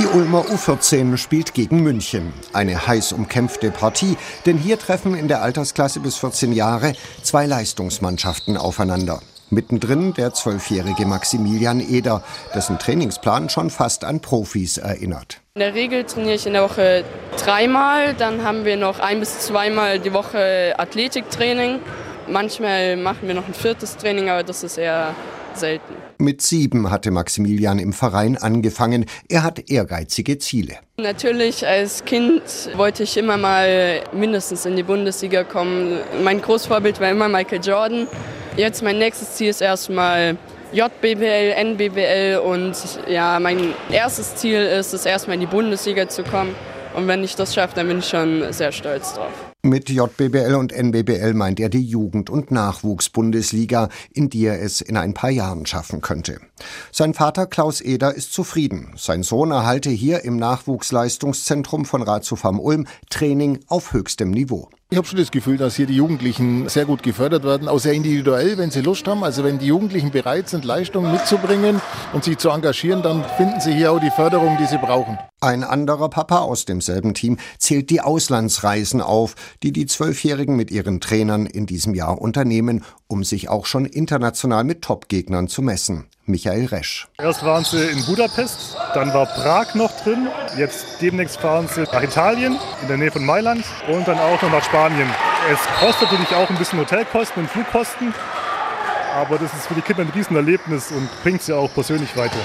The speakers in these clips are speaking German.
Die Ulmer U14 spielt gegen München. Eine heiß umkämpfte Partie, denn hier treffen in der Altersklasse bis 14 Jahre zwei Leistungsmannschaften aufeinander. Mittendrin der 12-jährige Maximilian Eder, dessen Trainingsplan schon fast an Profis erinnert. In der Regel trainiere ich in der Woche 3-mal, dann haben wir noch 1- bis 2-mal die Woche Athletiktraining. Manchmal machen wir noch ein 4. Training, aber das ist eher selten. Mit 7 hatte Maximilian im Verein angefangen. Er hat ehrgeizige Ziele. Natürlich, als Kind wollte ich immer mal mindestens in die Bundesliga kommen. Mein Großvorbild war immer Michael Jordan. Jetzt mein nächstes Ziel ist erstmal JBL, NBBL und ja, mein erstes Ziel ist es, erstmal in die Bundesliga zu kommen. Und wenn ich das schaffe, dann bin ich schon sehr stolz drauf. Mit JBL und NBBL meint er die Jugend- und Nachwuchs-Bundesliga, in die er es in ein paar Jahren schaffen könnte. Sein Vater Klaus Eder ist zufrieden. Sein Sohn erhalte hier im Nachwuchsleistungszentrum von Ratiofarm Ulm Training auf höchstem Niveau. Ich habe schon das Gefühl, dass hier die Jugendlichen sehr gut gefördert werden, auch sehr individuell, wenn sie Lust haben. Also wenn die Jugendlichen bereit sind, Leistungen mitzubringen und sich zu engagieren, dann finden sie hier auch die Förderung, die sie brauchen. Ein anderer Papa aus demselben Team zählt die Auslandsreisen auf, die die 12-Jährigen mit ihren Trainern in diesem Jahr unternehmen, um sich auch schon international mit Top-Gegnern zu messen. Michael Resch. Erst waren sie in Budapest, dann war Prag noch drin. Jetzt demnächst fahren sie nach Italien, in der Nähe von Mailand und dann auch noch nach Spanien. Es kostet natürlich auch ein bisschen Hotelkosten und Flugkosten, aber das ist für die Kinder ein Riesenerlebnis und bringt sie auch persönlich weiter.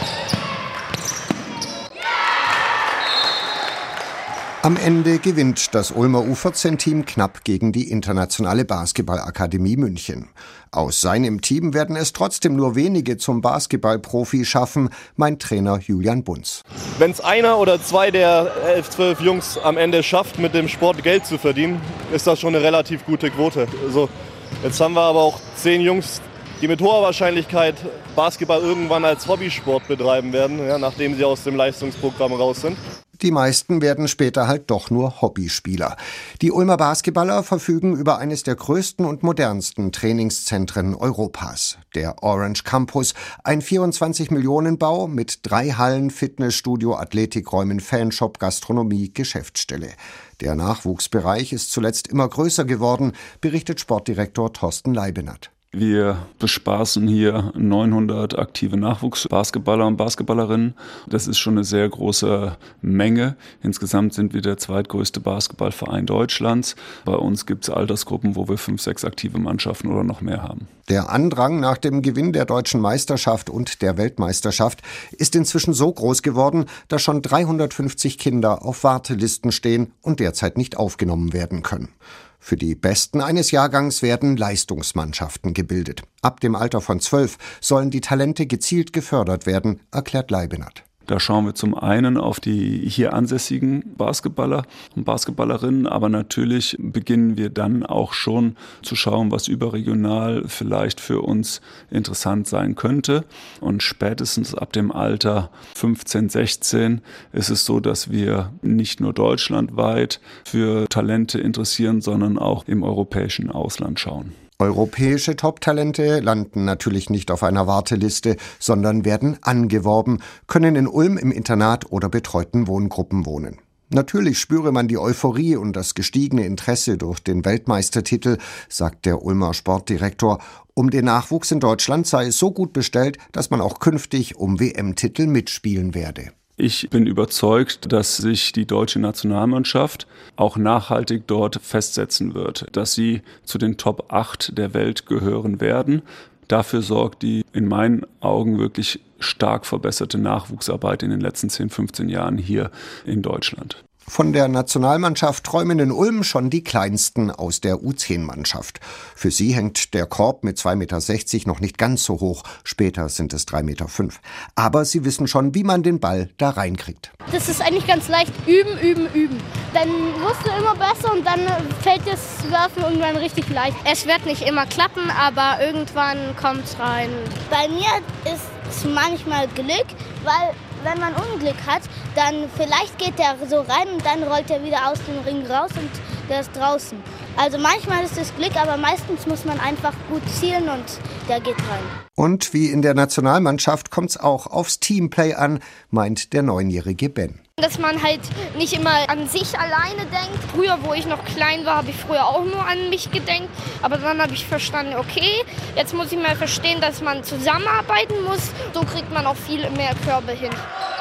Am Ende gewinnt das Ulmer U14-Team knapp gegen die Internationale Basketballakademie München. Aus seinem Team werden es trotzdem nur wenige zum Basketballprofi schaffen, meint Trainer Julian Bunz. Wenn es einer oder zwei der 11, 12 Jungs am Ende schafft, mit dem Sport Geld zu verdienen, ist das schon eine relativ gute Quote. Also, jetzt haben wir aber auch 10 Jungs, die mit hoher Wahrscheinlichkeit Basketball irgendwann als Hobbysport betreiben werden, ja, nachdem sie aus dem Leistungsprogramm raus sind. Die meisten werden später halt doch nur Hobbyspieler. Die Ulmer Basketballer verfügen über eines der größten und modernsten Trainingszentren Europas. Der Orange Campus, ein 24-Millionen-Bau mit 3 Hallen, Fitnessstudio, Athletikräumen, Fanshop, Gastronomie, Geschäftsstelle. Der Nachwuchsbereich ist zuletzt immer größer geworden, berichtet Sportdirektor Thorsten Leibenert. Wir bespaßen hier 900 aktive Nachwuchsbasketballer und Basketballerinnen. Das ist schon eine sehr große Menge. Insgesamt sind wir der zweitgrößte Basketballverein Deutschlands. Bei uns gibt es Altersgruppen, wo wir 5, 6 aktive Mannschaften oder noch mehr haben. Der Andrang nach dem Gewinn der deutschen Meisterschaft und der Weltmeisterschaft ist inzwischen so groß geworden, dass schon 350 Kinder auf Wartelisten stehen und derzeit nicht aufgenommen werden können. Für die Besten eines Jahrgangs werden Leistungsmannschaften gebildet. Ab dem Alter von 12 sollen die Talente gezielt gefördert werden, erklärt Leibenert. Da schauen wir zum einen auf die hier ansässigen Basketballer und Basketballerinnen, aber natürlich beginnen wir dann auch schon zu schauen, was überregional vielleicht für uns interessant sein könnte. Und spätestens ab dem Alter 15, 16 ist es so, dass wir nicht nur deutschlandweit für Talente interessieren, sondern auch im europäischen Ausland schauen. Europäische Top-Talente landen natürlich nicht auf einer Warteliste, sondern werden angeworben, können in Ulm im Internat oder betreuten Wohngruppen wohnen. Natürlich spüre man die Euphorie und das gestiegene Interesse durch den Weltmeistertitel, sagt der Ulmer Sportdirektor. Um den Nachwuchs in Deutschland sei es so gut bestellt, dass man auch künftig um WM-Titel mitspielen werde. Ich bin überzeugt, dass sich die deutsche Nationalmannschaft auch nachhaltig dort festsetzen wird, dass sie zu den Top 8 der Welt gehören werden. Dafür sorgt die in meinen Augen wirklich stark verbesserte Nachwuchsarbeit in den letzten 10, 15 Jahren hier in Deutschland. Von der Nationalmannschaft träumen in Ulm schon die Kleinsten aus der U10-Mannschaft. Für sie hängt der Korb mit 2,60 Meter noch nicht ganz so hoch. Später sind es 3,5 Meter. Aber sie wissen schon, wie man den Ball da reinkriegt. Das ist eigentlich ganz leicht. Üben, üben, üben. Dann wirst du immer besser und dann fällt das Werfen irgendwann richtig leicht. Es wird nicht immer klappen, aber irgendwann kommt es rein. Bei mir ist es manchmal Glück, weil wenn man Unglück hat, dann vielleicht geht der so rein und dann rollt er wieder aus dem Ring raus und der ist draußen. Also manchmal ist es Glück, aber meistens muss man einfach gut zielen und der geht rein. Und wie in der Nationalmannschaft kommt es auch aufs Teamplay an, meint der 9-jährige Ben. Dass man halt nicht immer an sich alleine denkt. Früher, wo ich noch klein war, habe ich früher auch nur an mich gedacht. Aber dann habe ich verstanden, okay, jetzt muss ich mal verstehen, dass man zusammenarbeiten muss. So kriegt man auch viel mehr Körbe hin.